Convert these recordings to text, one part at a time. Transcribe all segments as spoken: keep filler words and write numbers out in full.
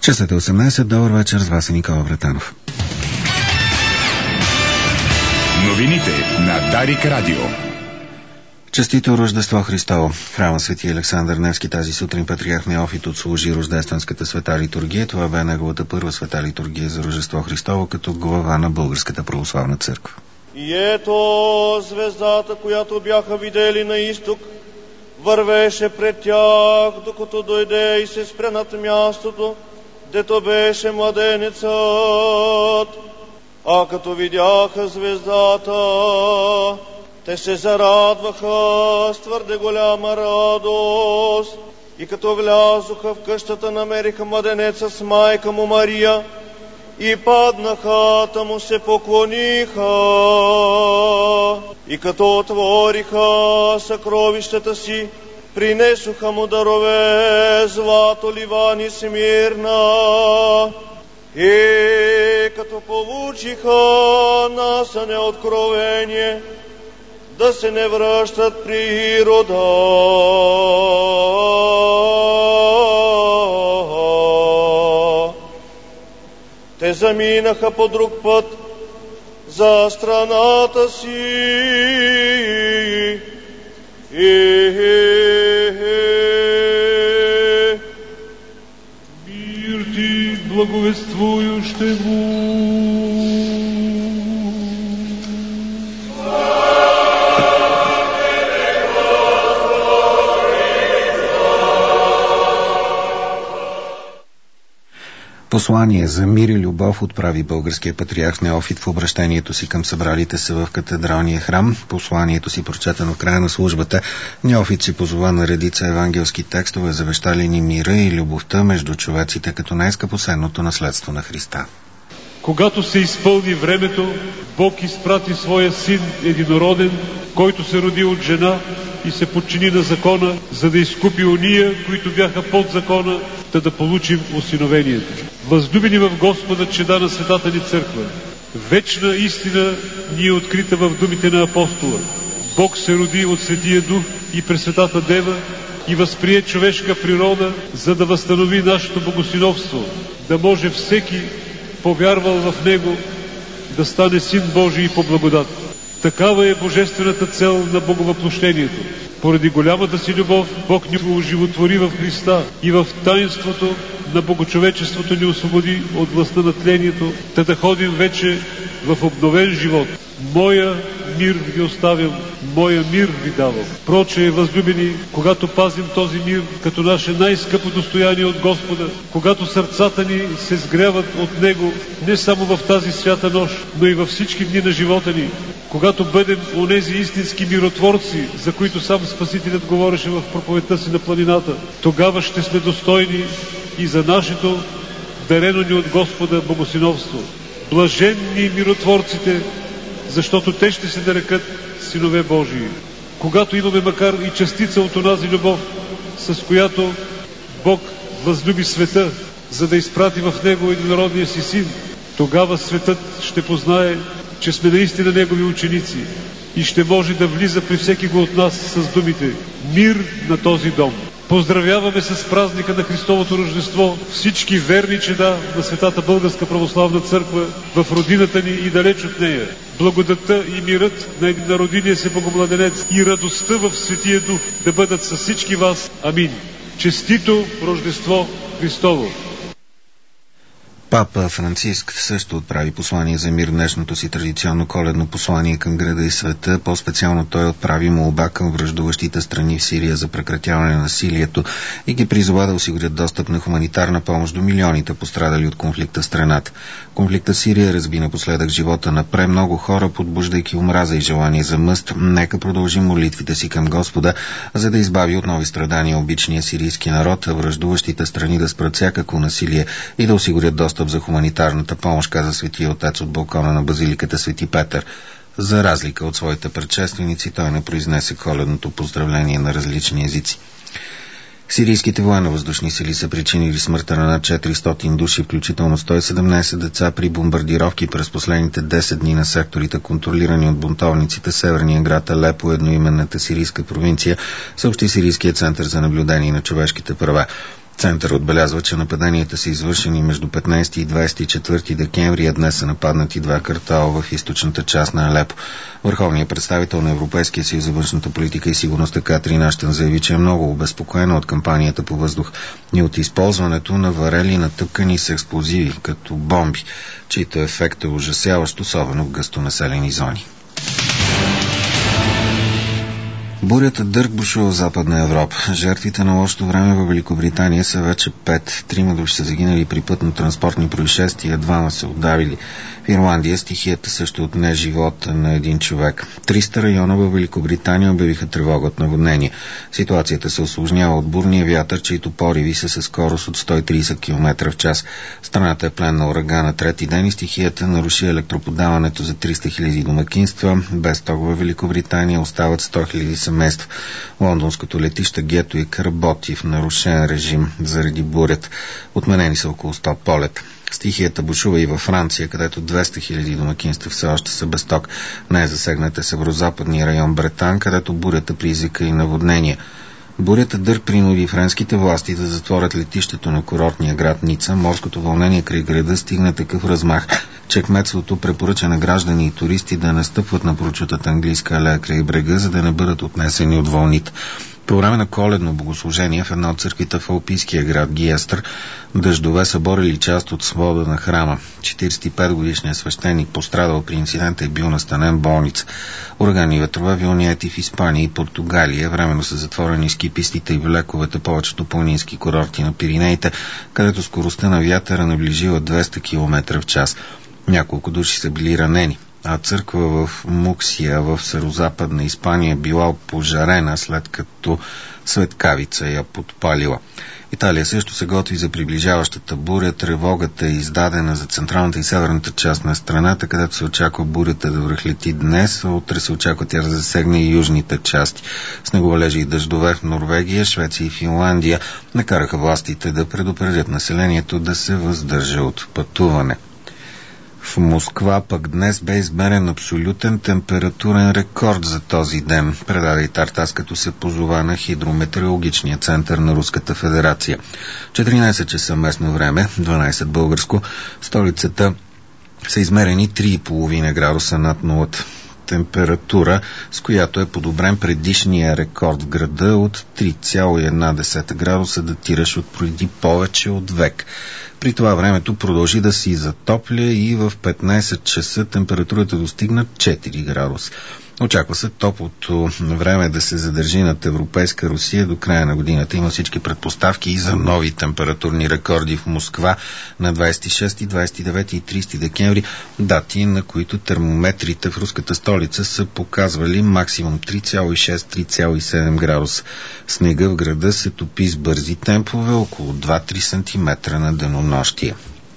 Часът е осемнайсет, добър вечер, с вас е Никола Вратанов. Новините на Дарик Радио. Честито Рождество Христово! В храма Свети Александър Невски тази сутрин патриарх Неофит отслужи рождественската света литургия. Това бе неговата първа света литургия за Рождество Христово като глава на Българската православна църква. И ето звездата, която бяха видели на изток, вървеше пред тях, докато дойде и се спря над мястото, дето беше младенецът. А като видяха звездата, те се зарадваха с твърде голяма радост. И като влязоха в къщата, намериха младенеца с майка му Мария и паднаха, та му се поклониха. И като отвориха съкровищата си, принесоха му дарове, злато, ливан и смирна. И като получиха насъне откровение, да се не връщат при Ирода. Те заминаха по друг път за страната си. Мир ти благовествующему. Послание за мир и любов отправи българския патриарх Неофит в обращението си към събралите се в катедралния храм. Посланието си, прочетено в края на службата, Неофит си позова на редица евангелски текстове, завещали ни мира и любовта между човеците като най-скъпоценното наследство на Христа. Когато се изпълни времето, Бог изпрати своя син единороден, който се роди от жена и се подчини на закона, за да изкупи ония, които бяха под закона, да да получим осиновението. Възлюбени в Господа чеда на Светата ни църква, вечна истина ни е открита в думите на апостола. Бог се роди от Светия Дух и Пресветата Дева и възприе човешка природа, за да възстанови нашето богосиновство, да може всеки, повярвал в Него, да стане Син Божий по благодат. Такава е божествената цел на боговъплощението. Поради голямата си любов, Бог ни го оживотвори в Христа и в таинството на богочовечеството ни освободи от властта на тлението, та да ходим вече в обновен живот. Моя мир ви оставям, моя мир ви давам. Проче, възлюбени, когато пазим този мир като наше най-скъпо достояние от Господа, когато сърцата ни се сгряват от Него не само в тази свята нощ, но и във всички дни на живота ни, когато бъдем онези истински миротворци, за които сам Спасителят говореше в проповедта си на планината, тогава ще сме достойни и за нашето дарено ни от Господа богосиновство. Блаженни миротворците, защото те ще се нарекат синове Божии. Когато имаме макар и частица от онази любов, с която Бог възлюби света, за да изпрати в него единородния си син, тогава светът ще познае, че сме наистина негови ученици и ще може да влиза при всеки го от нас с думите «Мир на този дом». Поздравяваме с празника на Христовото Рождество всички верни чеда на Светата Българска православна църква в родината ни и далеч от нея. Благодатта и мирът на единородилия се Богомладенец и радостта в Светия Дух да бъдат с всички вас. Амин. Честито Рождество Христово! Папа Франциск също отправи послание за мир, днешното си традиционно коледно послание към града и света. По-специално той отправи молба към враждуващите страни в Сирия за прекратяване на насилието и ги призова да осигурят достъп на хуманитарна помощ до милионите пострадали от конфликта в страната. Конфликта в Сирия разби напоследък живота на премного хора, подбуждайки омраза и желание за мъст. Нека продължим молитвите си към Господа, за да избави от нови страдания обичния сирийски народ, а враждуващите страни да спрат всякакво насилие и да осигурят достъп за хуманитарната помощ, каза Светия Отец от балкона на базиликата Свети Петър. За разлика от своите предшественици, той не произнесе коледното поздравление на различни езици. Сирийските военно-въздушни сили са причинили смъртта на над четиристотин души, включително сто и седемнайсет деца при бомбардировки през последните десет дни на секторите, контролирани от бунтовниците северния град Алепо, едноименната сирийска провинция, съобщи Сирийския център за наблюдение на човешките права. Център отбелязва, че нападенията са извършени между петнайсети и двайсет и четвърти декември, а днес са нападнати два квартала в източната част на Алепо. Върховният представител на Европейския съюз за външната политика и сигурността Катрин Аштън заяви, че е много обезпокоена от кампанията по въздух и от използването на варели, натъпкани с експлозиви, като бомби, чието ефект е ужасяващ, особено в гъстонаселени зони. Бурята Дърк бушува в Западна Европа. Жертвите на лошото време във Великобритания са вече пет. Трима души са загинали при пътно-транспортни происшествия, двама се удавили. В Ирландия стихията също отне живота на един човек. триста района във Великобритания обявиха тревога от наводнение. Ситуацията се усложнява от бурния вятър, чието пориви са със скорост от сто и трийсет километра в час. Страната е плен на урагана трети ден и стихията наруши електроподаването за триста хиляди домакинства. Без ток във Великобритания остават сто хиляди семейства. Лондонското летище Гетуик работи в нарушен режим заради бурят. Отменени са около сто полета. Стихията бушува и във Франция, където двеста хиляди домакинства все още са без ток. Не е засегнат е северозападния район Бретан, където бурята предизвика и наводнения. Бурята Дърк принуди френските власти да затворят летището на курортния град Ница. Морското вълнение край града стигна такъв размах, че кметството препоръча на граждани и туристи да не стъпват на прочутата английска алея край брега, за да не бъдат отнесени от вълните. По време на коледно богослужение в една от църквите в алпийския град Гиестър дъждове са борили част от свода на храма. четирийсет и пет годишният свещеник, пострадал при инцидента, е бил настанен в болница. Урагани и ветрове вълнети в Испания и Португалия. Временно са затворени ски пистите и влековете повечето планински курорти на Пиринеите, където скоростта на вятъра наближила двеста километра в час. Няколко души са били ранени, а църква в Муксия в северозападна Испания била пожарена, след като светкавица я подпалила. Италия също се готви за приближаващата буря. Тревогата е издадена за централната и северната част на страната, където се очаква бурята да връхлети днес, а утре се очаква тя да засегне и южните части. Снеговалежи и дъждове в Норвегия, Швеция и Финландия накараха властите да предупредят населението да се въздържа от пътуване. В Москва пък днес бе измерен абсолютен температурен рекорд за този ден, предаде и Тартас, като се позова на хидрометеорологичния център на Руската федерация. четиринайсет часа местно време, дванайсет българско, в столицата са измерени три и половина градуса над нулата. Температура, с която е подобрен предишния рекорд в града от три цяло и една десета градуса, датиращ от преди повече от век. При това времето продължи да се затопля и в петнайсет часа температурата достигна четири градуса. Очаква се топлото време да се задържи над европейска Русия до края на годината. Има всички предпоставки и за нови температурни рекорди в Москва на двайсет и шести, двайсет и девети и трийсети декември, дати, на които термометрите в руската столица са показвали максимум три цяло и шест - три цяло и седем градуса. Снега в града се топи с бързи темпове, около два-три сантиметра на денонощие.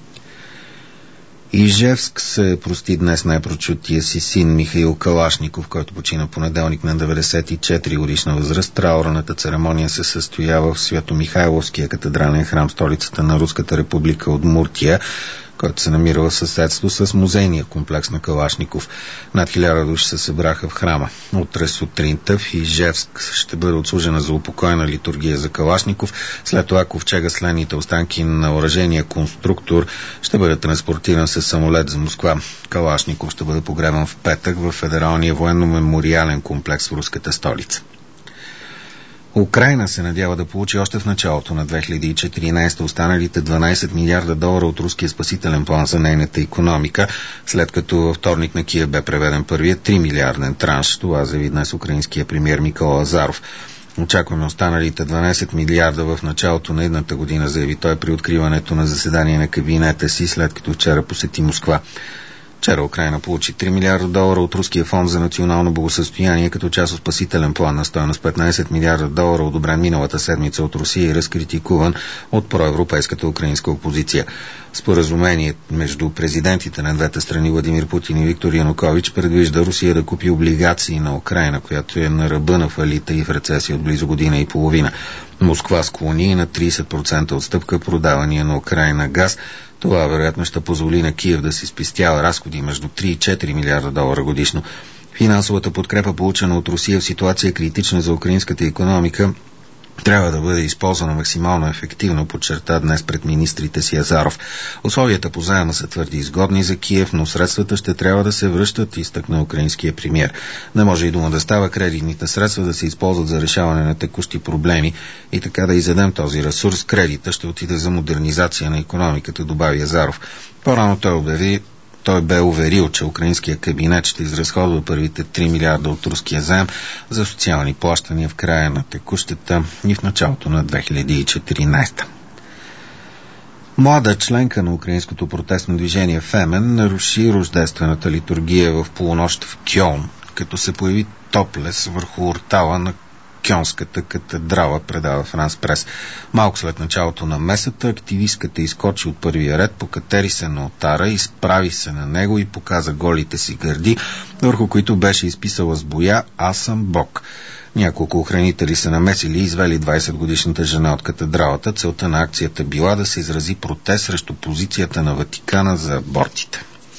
Ижевск се прости днес най-прочутия си син Михаил Калашников, който почина понеделник на деветдесет и четири годишна възраст. Траурната церемония се състоява в Свято-Михайловския катедрален храм, столицата на Руската република Удмуртия, който се намира в съседство с музейния комплекс на Калашников. Над хиляда души се събраха в храма. Утре сутринта в Ижевск ще бъде отслужена за упокойна литургия за Калашников. След това ковчега с ленните останки на оръжения конструктор ще бъде транспортиран с самолет за Москва. Калашников ще бъде погребан в петък в Федералния военно-мемориален комплекс в руската столица. Украйна се надява да получи още в началото на две хиляди и четиринайсета останалите дванайсет милиарда долара от руския спасителен план за нейната икономика, след като във вторник на Киев бе преведен първият три милиарден транш. Това заяви днес украинския премиер Никола Азаров. Очакваме останалите дванайсет милиарда в началото на едната година, заяви той при откриването на заседание на кабинета си, след като вчера посети Москва. Вчера Украйна получи три милиарда долара от Руския фонд за национално благосъстояние като част от спасителен план на стойност петнайсет милиарда долара, одобрен миналата седмица от Русия и разкритикуван от проевропейската украинска опозиция. Споразумение между президентите на двете страни Владимир Путин и Виктор Янукович предвижда Русия да купи облигации на Украйна, която е на ръба на фалита и в рецесия от близо година и половина. Москва склони на трийсет процента отстъпка продавания на Украйна газ. Това вероятно ще позволи на Киев да си спестява разходи между три и четири милиарда долара годишно. Финансовата подкрепа, получена от Русия в ситуация критична за украинската икономика, трябва да бъде използвана максимално ефективно, подчерта днес пред министрите си Азаров. Условията по заема са твърди изгодни за Киев, но средствата ще трябва да се връщат, изтъкна украинския премиер. Не може и дума да става кредитните средства да се използват за решаване на текущи проблеми и така да изедем този ресурс. Кредита ще отиде за модернизация на икономиката, добави Азаров. По-рано той обяви, Той бе уверил, че украинския кабинет ще изразходва първите три милиарда от руския заем за социални плащания в края на текущата и в началото на две хиляди и четиринадесета. Млада членка на украинското протестно движение Фемен наруши рождествената литургия в полунощ в Кьолн, като се появи топлес върху ортала на Кьонската катедрала, предава Франс Прес. Малко след началото на месата активистката изкочи от първия ред, покатери се на олтара, изправи се на него и показа голите си гърди, върху които беше изписала с боя "Аз съм Бог". Няколко охранители се намесили и извели двадесетгодишната жена от катедралата. Целта на акцията била да се изрази протест срещу позицията на Ватикана за абортите.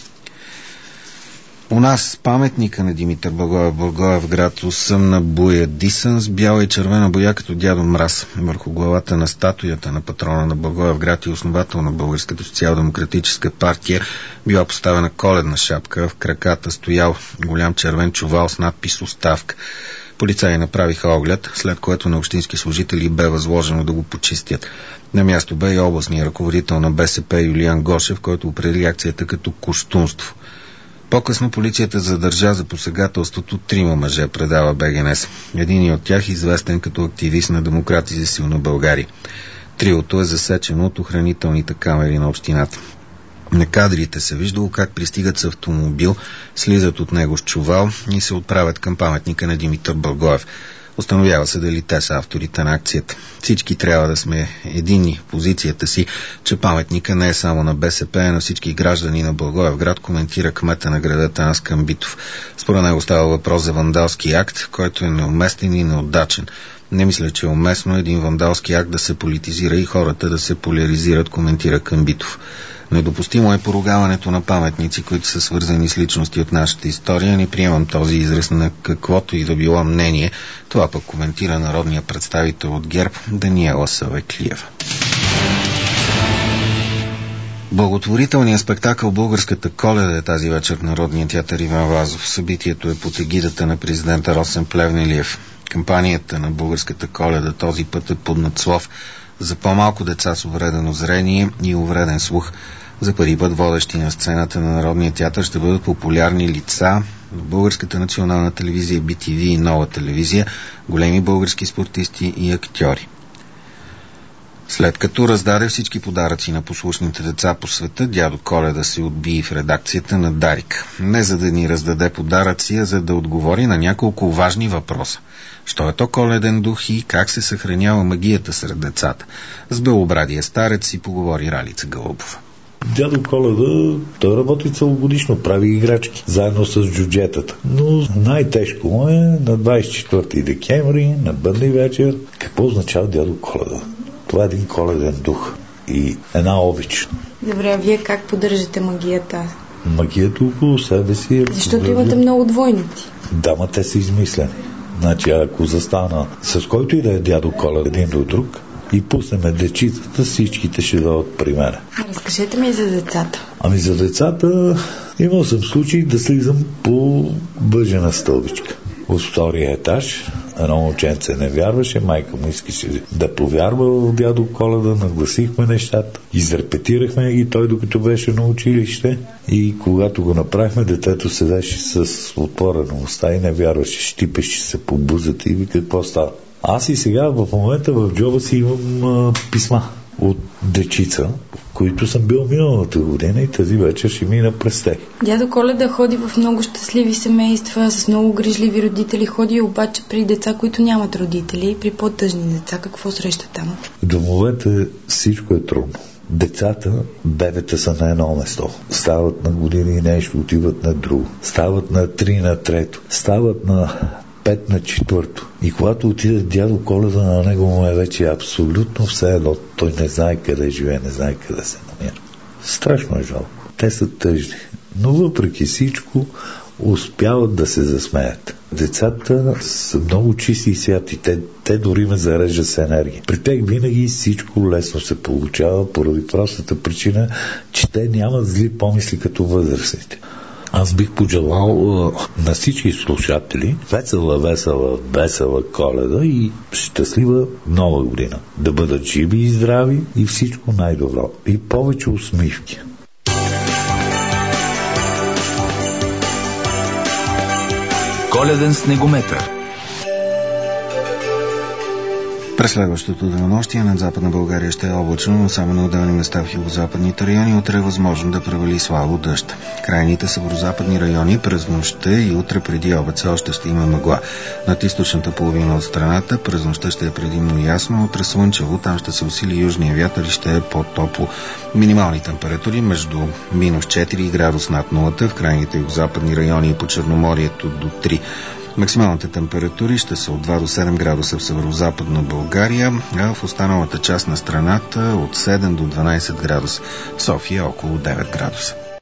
У нас паметника на Димитър Благоев в Благоевград осъмна буя дисан с бяла и червена боя като Дядо Мраз. Върху главата на статуята на патрона на Благоевград и основател на Българската социал-демократическа партия била поставена коледна шапка, в краката стоял голям червен чувал с надпис "Оставка". Полицаи направиха оглед, след което на общински служители бе възложено да го почистят. На място бе и областният ръководител на БСП Юлиан Гошев, който определи акцията като кощунство. По-късно полицията задържа за посегателството трима мъже, предава БГНС. Единият от тях известен като активист на Демократи за силна България. Триото е засечено от охранителните камери на общината. На кадрите се виждало как пристигат с автомобил, слизат от него с чувал и се отправят към паметника на Димитър Благоев. Установява се дали те са авторите на акцията. Всички трябва да сме единни в позицията си, че паметника не е само на БСП, а на всички граждани на Благоевград, коментира кмета на града Танас Камбитов. Според него става въпрос за вандалски акт, който е неуместен и неудачен. Не мисля, че е уместно един вандалски акт да се политизира и хората да се поляризират, коментира Камбитов. Недопустимо е поругаването на паметници, които са свързани с личности от нашата история. Не приемам този израз на каквото и да било мнение. Това пък коментира народния представител от ГЕРБ Даниела Савеклиева. Благотворителният спектакъл "Българската Коледа" е тази вечер в Народния театър Иван Вазов. Събитието е под егидата на президента Росен Плевнелиев. Кампанията на "Българската Коледа" този път е под надслов за по-малко деца с увредено зрение и увреден слух. За първи път водещи на сцената на Народния театър ще бъдат популярни лица на Българската национална телевизия, Би Ти Ви и Нова телевизия, големи български спортисти и актьори. След като раздаде всички подаръци на послушните деца по света, дядо Коледа се отби в редакцията на Дарик. Не за да ни раздаде подаръци, а за да отговори на няколко важни въпроса. Що е то коледен дух и как се съхранява магията сред децата? С белобрадия старец си поговори Ралица Гълъбова. Дядо Коледа, той работи целогодишно, прави играчки, заедно с джуджетата. Но най-тежко му е на двадесет и четвърти декември, на бъдни вечер. Какво означава дядо Коледа? Това е един коледен дух и една обич. Добре, а вие как поддържате магията? Магията около себе си е... Защото имате много двойници. Да, ма те са измислени. Значи, ако застана с който и да е дядо Коледа един до друг и пуснем дечицата, всичките ще дадат при мен. Разкажете ми за децата. Ами за децата имал съм случай да слизам по бъжена стълбичка. От втория етаж едно момченце не вярваше, майка му искаше да повярва в дядо Коледа, нагласихме нещата, изрепетирахме и той докато беше на училище и когато го направихме, детето седеше с отворена уста и не вярваше, щипеше се по бузата и вика какво става. Аз и сега в момента в джоба си имам а, писма от дечица, които съм бил миналата година и тази вечер ще мина през тях. Дядо Коледа ходи в много щастливи семейства, с много грижливи родители, ходи обаче при деца, които нямат родители, при по-тъжни деца. Какво среща там? В домовете всичко е трудно. Децата, бебета са на едно место. Стават на години и нещо, отиват на друго. Стават на три на трето. Стават на пет на четвърто. И когато отиде дядо Коледа, на него му е вече абсолютно все едно. Той не знае къде живее, не знае къде се намира. Страшно е жалко. Те са тъжни. Но въпреки всичко, успяват да се засмеят. Децата са много чисти и святи. Те, те дори ме зареждат с енергия. При тях винаги всичко лесно се получава, поради простата причина, че те нямат зли помисли като възрастните. Аз бих пожелал на всички слушатели весела, весела, весела Коледа и щастлива Нова година. Да бъдат живи и здрави и всичко най-добро. И повече усмивки. Коледен снегометър. През следващото денонощие над Западна България ще е облачно, но само на отделни места в югозападните райони утре е възможно да превали слабо дъжд. Крайните северозападни райони през нощта и утре преди обед все още ще има мъгла. Над източната половина от страната през нощта ще е предимно ясно, утре слънчево, там ще се усили южния вятър и ще е по-топло. Минимални температури между минус четири градуса над нулата в крайните югозападни райони и по Черноморието до три. Максималните температури ще са от два до седем градуса в северо-западна България, а в останалата част на страната от седем до дванадесет градуса. В София около девет градуса.